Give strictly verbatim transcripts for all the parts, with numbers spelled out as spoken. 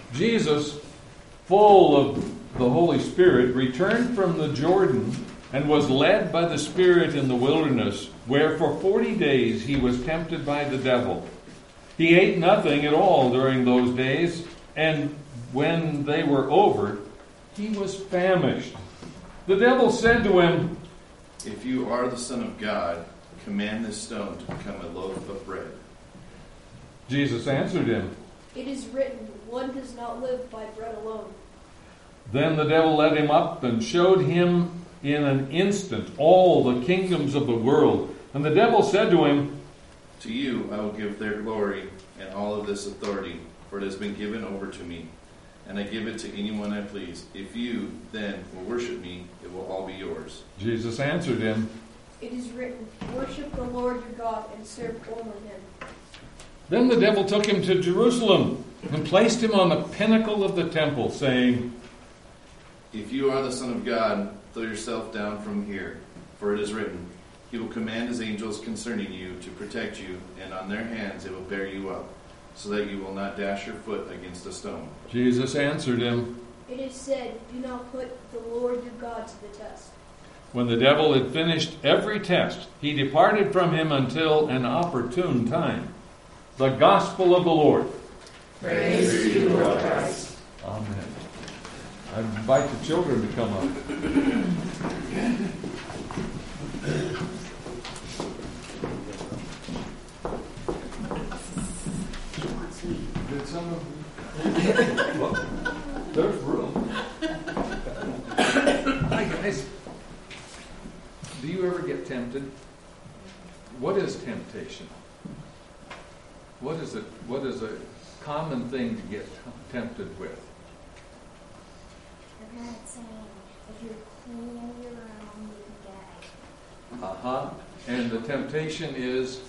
Jesus, full of the Holy Spirit, returned from the Jordan and was led by the Spirit in the wilderness, where for forty days he was tempted by the devil. He ate nothing at all during those days, and when they were over, he was famished. The devil said to him, "If you are the Son of God, command this stone to become a loaf of bread." Jesus answered him, "It is written, one does not live by bread alone." Then the devil led him up and showed him in an instant all the kingdoms of the world. And the devil said to him, "To you I will give their glory and all of this authority, for it has been given over to me, and I give it to anyone I please. If you, then, will worship me, it will all be yours." Jesus answered him, "It is written, worship the Lord your God and serve only him." Then the devil took him to Jerusalem and placed him on the pinnacle of the temple, saying, "If you are the Son of God, throw yourself down from here, for it is written, He will command His angels concerning you to protect you, and on their hands they will bear you up, so that you will not dash your foot against a stone." Jesus answered him, "It is said, do not put the Lord your God to the test." When the devil had finished every test, he departed from him until an opportune time. The gospel of the Lord. Praise to you, Lord Christ. Amen. I invite the children to come up. Did some of you? Well, there's room. Hi, guys. Do you ever get tempted? What is temptation? What is it? What is a common thing to get tempted with? You're not saying if you're cleaning your room, you can get it. Uh-huh. And the temptation is,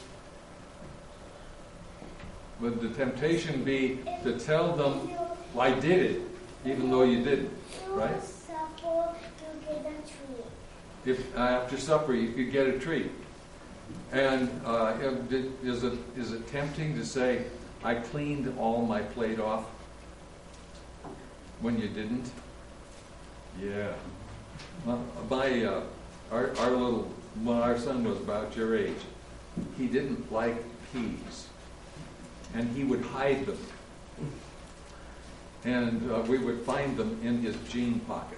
would the temptation be to tell them, well, I did it, even though you didn't, right? Supper to get a treat. If uh, after supper you could get a treat. And uh, is it is it tempting to say, I cleaned all my plate off when you didn't? Yeah. My, my uh, our our little when our son was about your age, he didn't like peas, and he would hide them, and uh, we would find them in his jean pocket.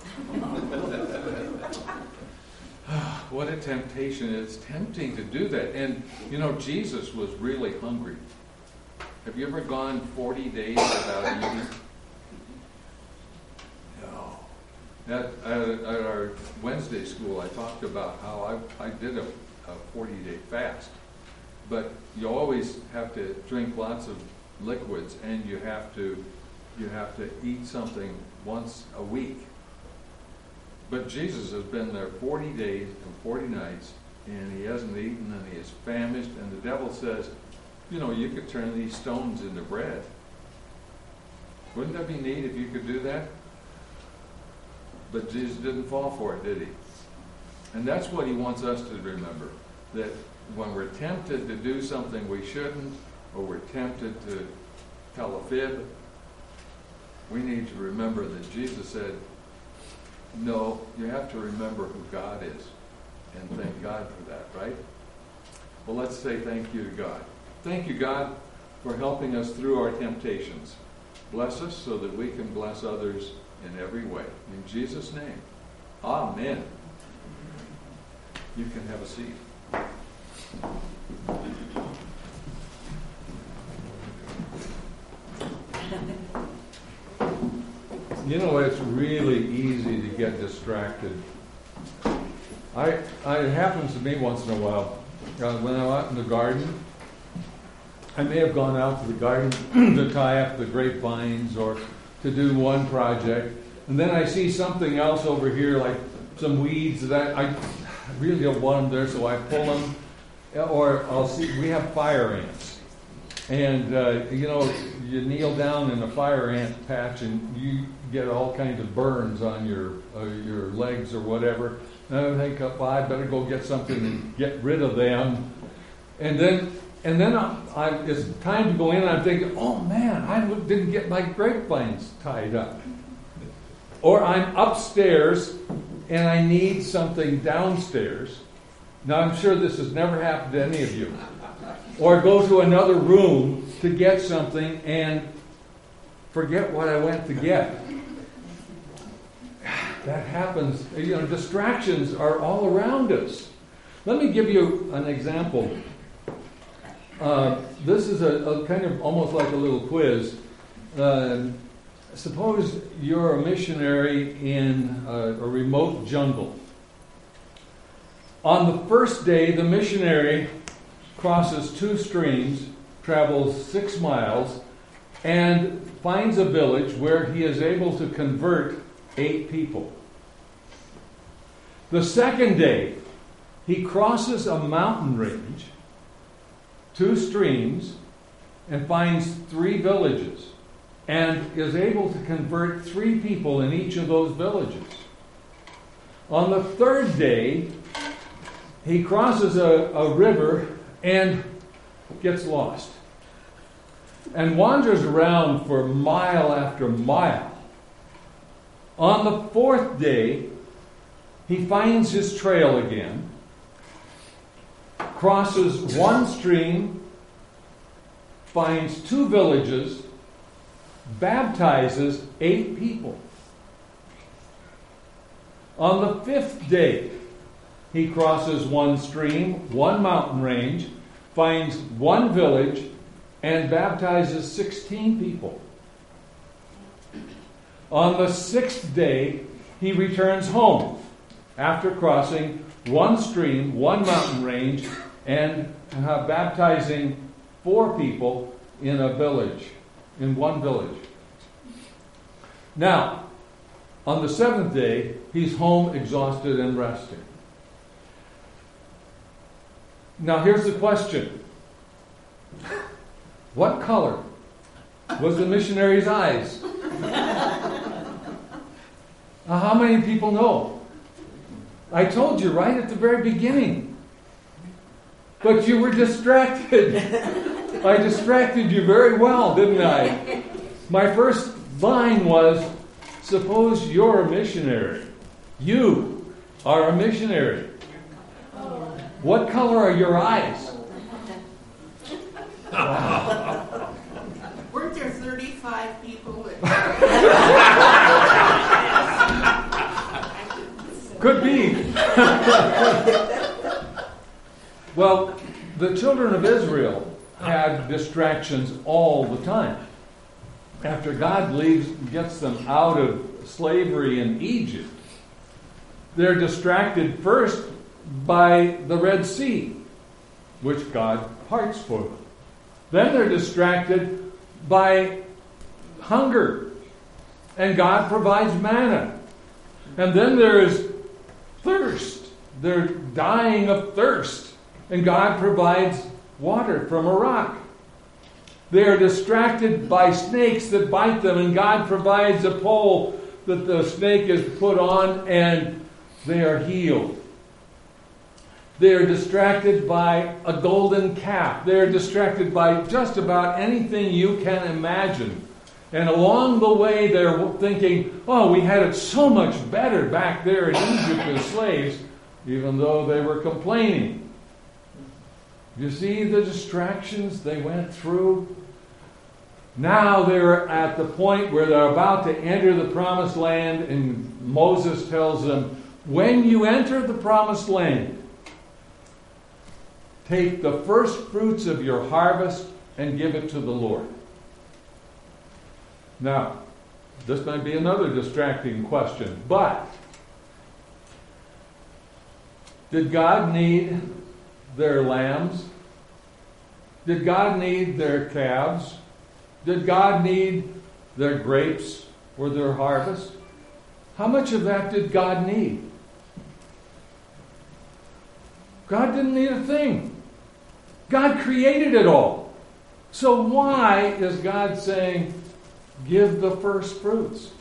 What a temptation. It's tempting to do that. And, you know, Jesus was really hungry. Have you ever gone forty days without eating? No. At, at, at our Wednesday school, I talked about how I, I did a, a forty-day fast. But you always have to drink lots of liquids, and you have to you have to eat something once a week. But Jesus has been there forty days and forty nights, and he hasn't eaten, and he is famished, and the devil says, you know, you could turn these stones into bread. Wouldn't that be neat if you could do that? But Jesus didn't fall for it, did he? And that's what he wants us to remember, that when we're tempted to do something we shouldn't, or we're tempted to tell a fib, we need to remember that Jesus said, no, you have to remember who God is, and thank God for that, right? Well, let's say thank you to God. Thank you, God, for helping us through our temptations. Bless us so that we can bless others in every way. In Jesus' name, amen. You can have a seat. You know, it's really easy to get distracted. I, I it happens to me once in a while. Uh, when I'm out in the garden, I may have gone out to the garden to tie up the grapevines or to do one project, and then I see something else over here, like some weeds that I, I really don't want them there, so I pull them. Or I'll see, we have fire ants. And, uh, you know, you kneel down in a fire ant patch and you get all kinds of burns on your uh, your legs or whatever. And I think, well, I better go get something and get rid of them. And then and then I, I, it's time to go in, and I'm thinking, oh man, I didn't get my grapevines tied up. Or I'm upstairs, and I need something downstairs. Now, I'm sure this has never happened to any of you. Or go to another room to get something and forget what I went to get. That happens. You know, distractions are all around us. Let me give you an example. Uh, this is a, a kind of almost like a little quiz. Uh, suppose you're a missionary in a, a remote jungle. On the first day, the missionary crosses two streams, travels six miles, and finds a village where he is able to convert eight people. The second day, he crosses a mountain range, two streams, and finds three villages, and is able to convert three people in each of those villages. On the third day, he crosses a, a river and gets lost, and wanders around for mile after mile. On the fourth day, he finds his trail again, crosses one stream, finds two villages, baptizes eight people. On the fifth day, he crosses one stream, one mountain range, finds one village, and baptizes sixteen people. On the sixth day, he returns home after crossing one stream, one mountain range, and uh, baptizing four people in a village, in one village. Now, on the seventh day, he's home exhausted and resting. Now, here's the question. What color was the missionary's eyes? Uh, how many people know? I told you right at the very beginning. But you were distracted. I distracted you very well, didn't I? My first line was, suppose you're a missionary. You are a missionary. What color are your eyes? Wow. Weren't there thirty-five people that... Could be. Well, the children of Israel had distractions all the time. After God leaves, gets them out of slavery in Egypt, they're distracted first by the Red Sea, which God parts for them. Then they're distracted by hunger, and God provides manna. And then there is thirst. They're dying of thirst, and God provides water from a rock. They are distracted by snakes that bite them, and God provides a pole that the snake is put on, and they are healed. They are distracted by a golden calf. They are distracted by just about anything you can imagine. And along the way, they're thinking, oh, we had it so much better back there in Egypt as slaves, even though they were complaining. You see the distractions they went through? Now they're at the point where they're about to enter the promised land, and Moses tells them, when you enter the promised land, take the first fruits of your harvest and give it to the Lord. Now, this might be another distracting question, but did God need their lambs? Did God need their calves? Did God need their grapes or their harvest? How much of that did God need? God didn't need a thing. God created it all. So why is God saying, give the first fruits?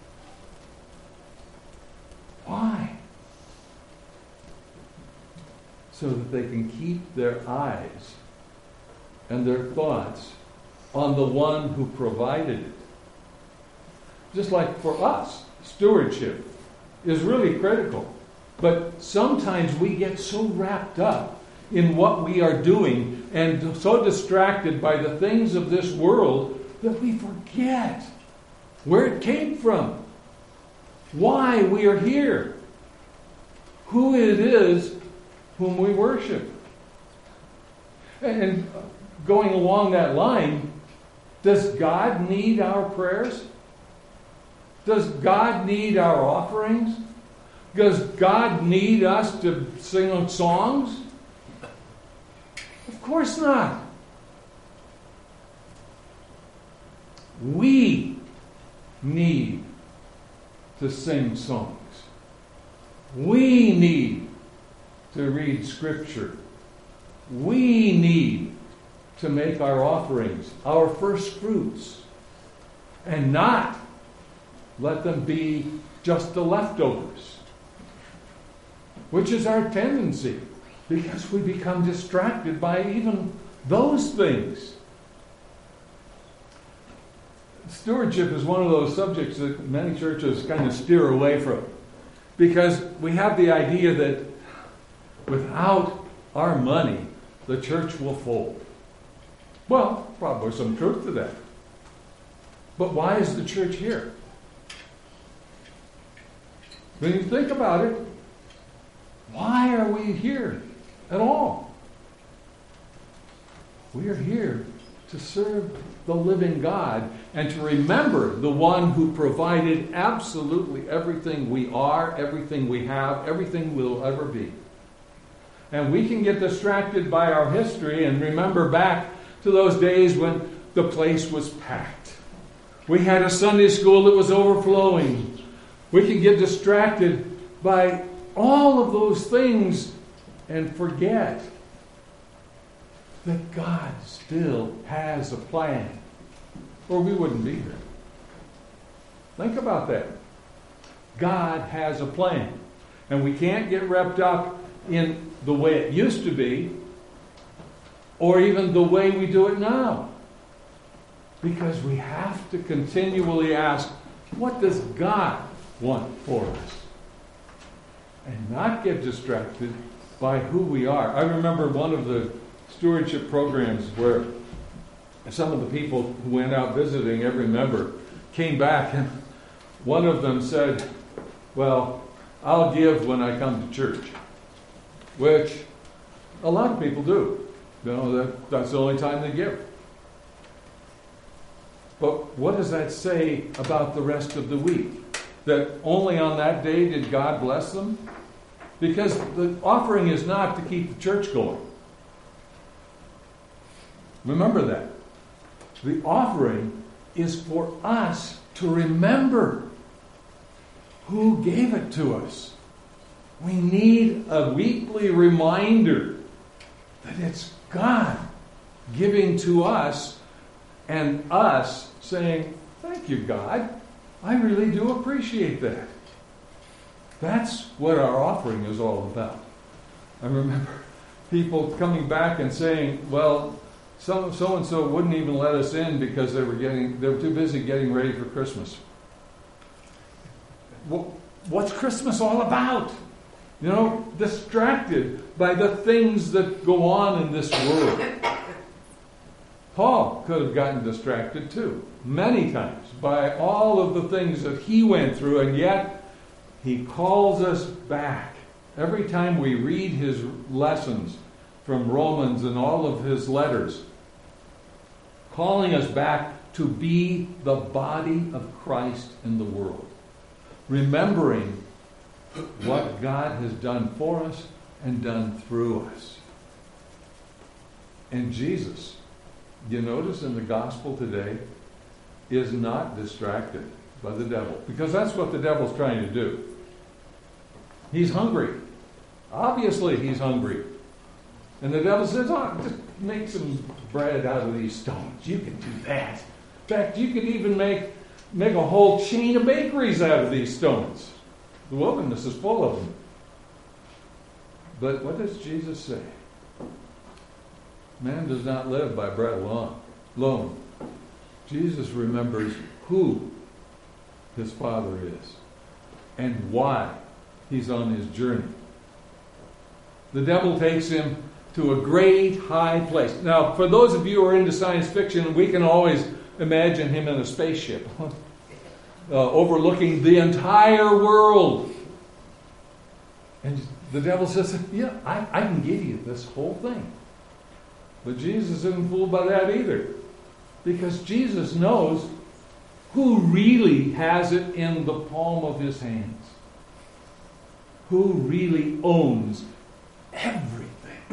Why? So that they can keep their eyes and their thoughts on the one who provided it. Just like for us, stewardship is really critical. But sometimes we get so wrapped up in what we are doing and so distracted by the things of this world that we forget where it came from, why we are here, who it is whom we worship. And going along that line, does God need our prayers? Does God need our offerings? Does God need us to sing songs? Of course not. We need to sing songs. We need to read Scripture. We need to make our offerings, our first fruits, and not let them be just the leftovers, which is our tendency, because we become distracted by even those things. Stewardship is one of those subjects that many churches kind of steer away from, because we have the idea that without our money, the church will fold. Well, probably some truth to that. But why is the church here? When you think about it, why are we here at all? We are here to serve the living God and to remember the one who provided absolutely everything we are, everything we have, everything we'll ever be. And we can get distracted by our history and remember back to those days when the place was packed. We had a Sunday school that was overflowing. We can get distracted by all of those things and forget that God still has a plan, or we wouldn't be here. Think about that. God has a plan. And we can't get wrapped up in the way it used to be, or even the way we do it now. Because we have to continually ask, what does God want for us? And not get distracted by who we are. I remember one of the stewardship programs where some of the people who went out visiting, every member, came back, and one of them said, well, I'll give when I come to church. Which a lot of people do. You know, that, that's the only time they give. But what does that say about the rest of the week? That only on that day did God bless them? Because the offering is not to keep the church going. Remember that. The offering is for us to remember who gave it to us. We need a weekly reminder that it's God giving to us and us saying, thank you, God. I really do appreciate that. That's what our offering is all about. I remember people coming back and saying, well, so, so-and-so wouldn't even let us in because they were getting they were too busy getting ready for Christmas. Well, what's Christmas all about? You know, distracted by the things that go on in this world. Paul could have gotten distracted too, many times, by all of the things that he went through, and yet he calls us back. Every time we read his lessons from Romans and all of his letters, calling us back to be the body of Christ in the world. Remembering what God has done for us and done through us. And Jesus, you notice in the gospel today, is not distracted by the devil. Because that's what the devil's trying to do. He's hungry. Obviously he's hungry. And the devil says, oh, just make some bread out of these stones. You can do that. In fact, you could even make, make a whole chain of bakeries out of these stones. The wilderness is full of them. But what does Jesus say? Man does not live by bread alone. alone. Jesus remembers who his Father is and why he's on his journey. The devil takes him to a great high place. Now, for those of you who are into science fiction, we can always imagine him in a spaceship uh, overlooking the entire world. And the devil says, yeah, I, I can give you this whole thing. But Jesus isn't fooled by that either. Because Jesus knows who really has it in the palm of his hands. Who really owns everything.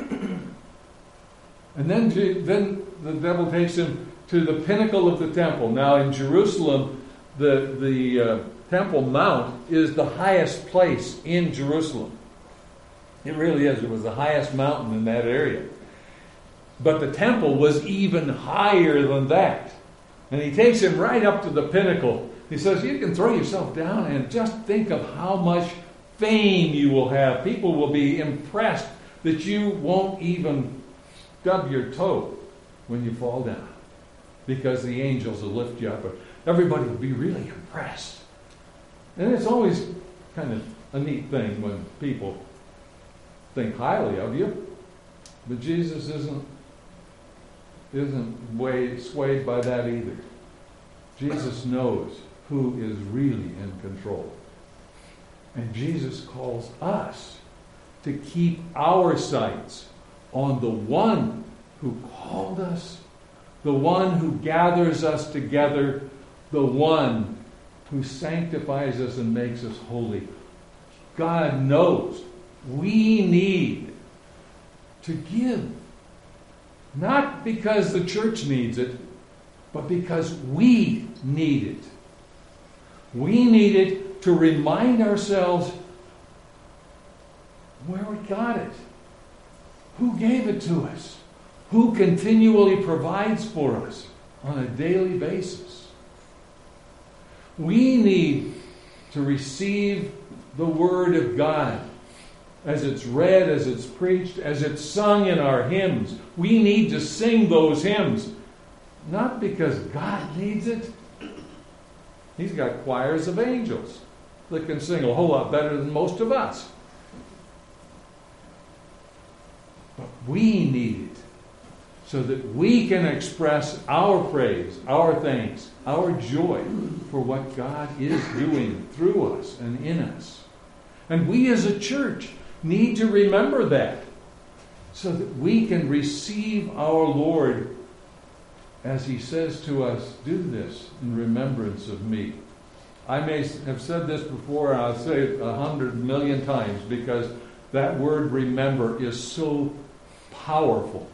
And then, then the devil takes him to the pinnacle of the temple. Now in Jerusalem, the, the uh, Temple Mount is the highest place in Jerusalem. It really is. It was the highest mountain in that area. But the temple was even higher than that. And he takes him right up to the pinnacle. He says, you can throw yourself down and just think of how much fame you will have. People will be impressed that you won't even stub your toe when you fall down. Because the angels will lift you up. Everybody will be really impressed. And it's always kind of a neat thing when people think highly of you. But Jesus isn't isn't way, swayed by that either. Jesus knows who is really in control. And Jesus calls us to keep our sights on the one who called us, the one who gathers us together, the one who sanctifies us and makes us holy. God knows we need to give. Not because the church needs it, but because we need it. We need it to remind ourselves where we got it. Who gave it to us? Who continually provides for us on a daily basis? We need to receive the Word of God as it's read, as it's preached, as it's sung in our hymns. We need to sing those hymns, not because God needs it. He's got choirs of angels that can sing a whole lot better than most of us. But we need it so that we can express our praise, our thanks, our joy for what God is doing through us and in us. And we as a church need to remember that so that we can receive our Lord as he says to us, do this in remembrance of me. I may have said this before, and I'll say it a hundred million times because that word remember is so powerful.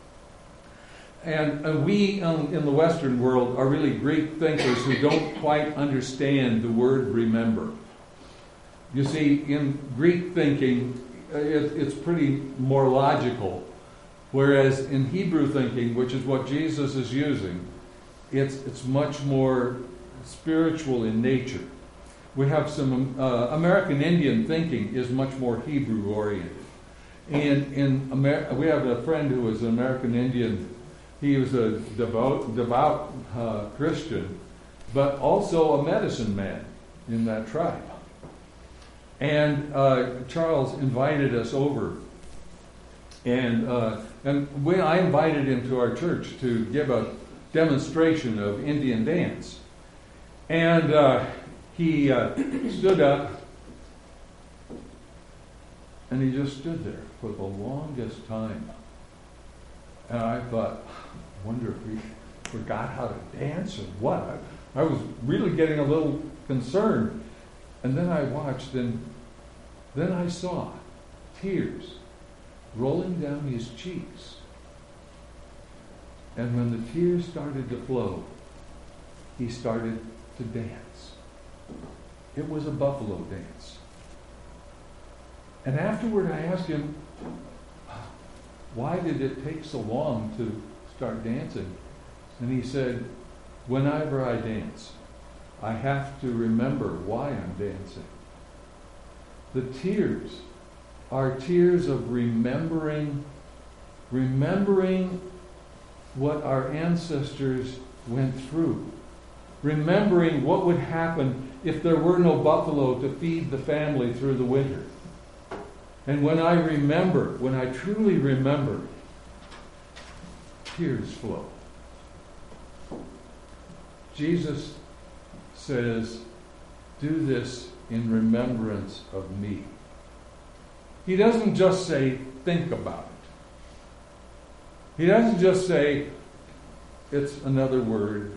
And, and we um, in the Western world are really Greek thinkers who don't quite understand the word remember. You see, in Greek thinking, it, it's pretty more logical. Whereas in Hebrew thinking, which is what Jesus is using, it's, it's much more spiritual in nature. We have some uh, American Indian thinking is much more Hebrew oriented. And in Amer- we have a friend who was an American Indian. He was a devout, devout uh, Christian, but also a medicine man in that tribe. And uh, Charles invited us over, and uh, and when I invited him to our church to give a demonstration of Indian dance, and uh, he uh, stood up, and he just stood there for the longest time. And I thought, I wonder if he forgot how to dance or what. I, I was really getting a little concerned. And then I watched, and then I saw tears rolling down his cheeks. And when the tears started to flow, he started to dance. It was a buffalo dance. And afterward I asked him, why did it take so long to start dancing? And he said, whenever I dance, I have to remember why I'm dancing. The tears are tears of remembering remembering what our ancestors went through, remembering what would happen if there were no buffalo to feed the family through the winter. And when I remember, when I truly remember, tears flow. Jesus says, do this in remembrance of me. He doesn't just say, think about it. He doesn't just say, it's another word.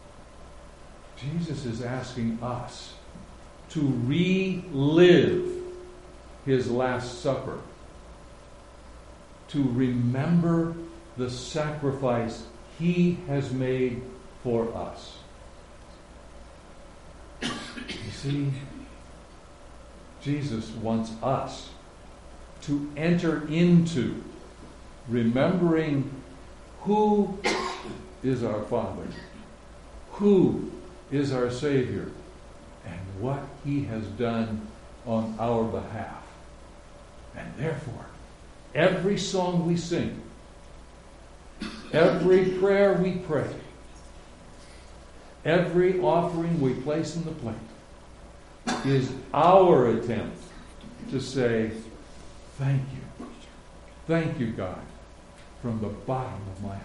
Jesus is asking us to relive his Last Supper, to remember the sacrifice he has made for us. You see, Jesus wants us to enter into remembering who is our Father, who is our Savior, and what he has done on our behalf. And therefore, every song we sing, every prayer we pray, every offering we place in the plate is our attempt to say, thank you. Thank you, God, from the bottom of my heart.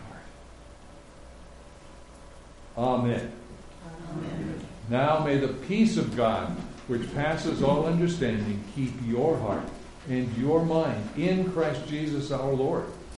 Amen. Amen. Now may the peace of God, which passes all understanding, keep your heart and your mind in Christ Jesus our Lord.